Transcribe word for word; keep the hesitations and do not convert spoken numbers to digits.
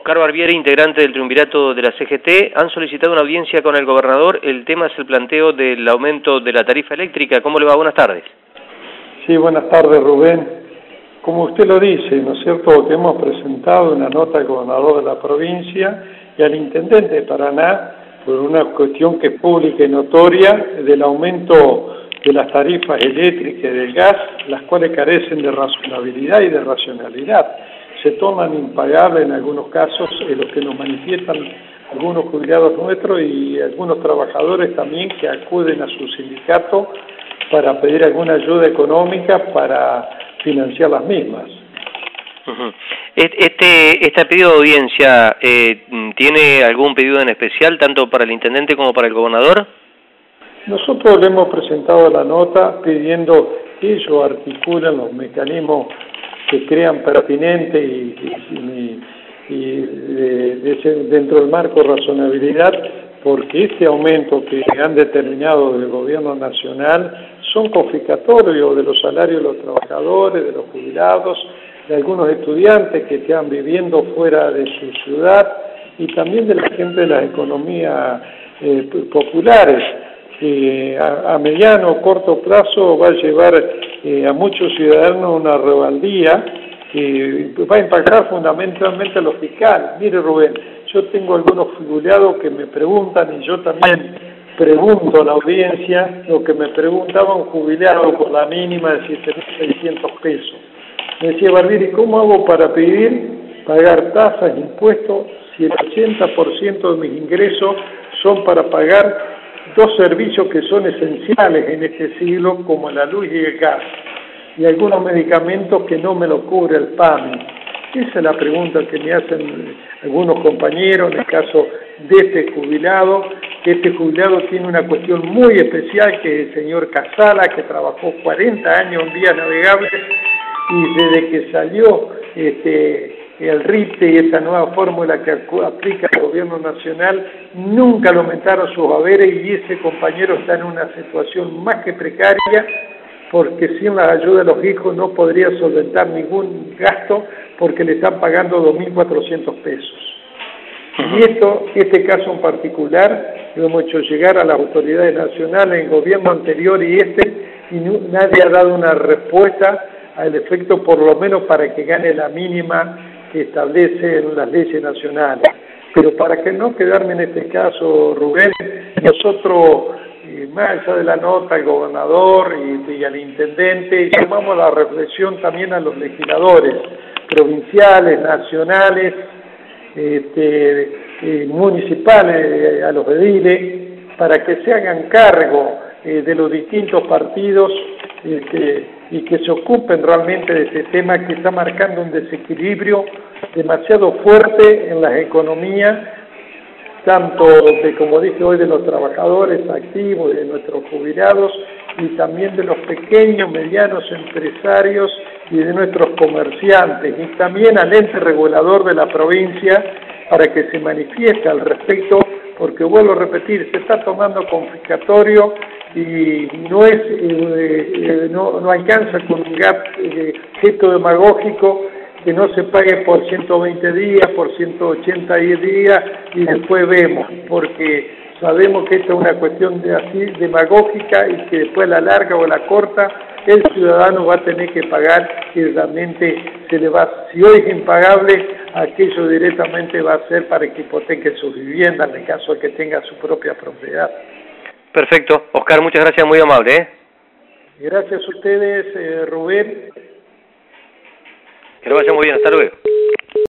Oscar Barbieri, integrante del triunvirato de la C G T, han solicitado una audiencia con el gobernador. El tema es el planteo del aumento de la tarifa eléctrica. ¿Cómo le va? Buenas tardes. Sí, buenas tardes, Rubén. Como usted lo dice, ¿no es cierto?, que hemos presentado una nota al gobernador de la provincia y al intendente de Paraná por una cuestión que es pública y notoria del aumento de las tarifas eléctricas y del gas, las cuales carecen de razonabilidad y de racionalidad. Se tornan impagables en algunos casos, en los que nos manifiestan algunos jubilados nuestros y algunos trabajadores también que acuden a su sindicato para pedir alguna ayuda económica para financiar las mismas. Uh-huh. Este, este pedido de audiencia, eh, ¿tiene algún pedido en especial, tanto para el intendente como para el gobernador? Nosotros le hemos presentado la nota pidiendo que ellos articulen los mecanismos que crean pertinente y, y, y, y de, de ese, dentro del marco de razonabilidad, porque este aumento que han determinado del gobierno nacional son confiscatorios de los salarios de los trabajadores, de los jubilados, de algunos estudiantes que están viviendo fuera de su ciudad y también de la gente de las economías eh, populares, que a, a mediano o corto plazo va a llevar eh, a muchos ciudadanos una rebeldía que va a impactar fundamentalmente a los fiscales. Mire, Rubén, yo tengo algunos jubilados que me preguntan, y yo también pregunto a la audiencia, lo que me preguntaba un jubilado por la mínima de siete mil seiscientos pesos. Me decía, Barbieri, ¿cómo hago para pedir pagar tasas, impuestos, si el ochenta por ciento de mis ingresos son para pagar dos servicios que son esenciales en este siglo, como la luz y el gas, y algunos medicamentos que no me lo cubre el P A M I? Esa es la pregunta que me hacen algunos compañeros en el caso de este jubilado, que este jubilado tiene una cuestión muy especial, que es el señor Casala, que trabajó cuarenta años en vías navegables, y desde que salió este, el RIPTE y esa nueva fórmula que aplica el gobierno nacional, nunca le aumentaron sus haberes, y ese compañero está en una situación más que precaria, porque sin la ayuda de los hijos no podría solventar ningún gasto, porque le están pagando dos mil cuatrocientos pesos. Y esto, este caso en particular, lo hemos hecho llegar a las autoridades nacionales, el gobierno anterior y este, y no, nadie ha dado una respuesta al efecto, por lo menos para que gane la mínima que establecen las leyes nacionales. Pero para que no quedarme en este caso, Rubén, nosotros, eh, más allá de la nota al gobernador y, y al intendente, llamamos a la reflexión también a los legisladores provinciales, nacionales, este, eh, municipales, a los ediles, para que se hagan cargo eh, de los distintos partidos eh, que, y que se ocupen realmente de este tema que está marcando un desequilibrio demasiado fuerte en las economías, tanto de, como dije hoy, de los trabajadores activos, de nuestros jubilados, y también de los pequeños, medianos empresarios y de nuestros comerciantes, y también al ente regulador de la provincia para que se manifieste al respecto, porque vuelvo a repetir, se está tomando confiscatorio y no es eh, eh, no, no alcanza con un gap, eh, gesto demagógico, que no se pague por ciento veinte días, por ciento ochenta días y después vemos, porque sabemos que esta es una cuestión de así demagógica y que después a la larga o a la corta el ciudadano va a tener que pagar y realmente se le va, si hoy es impagable, aquello directamente va a ser para que hipoteque sus viviendas en el caso de que tenga su propia propiedad. Perfecto. Oscar, muchas gracias, muy amable. ¿eh? Gracias a ustedes, eh, Rubén. Que lo vaya muy bien, hasta luego.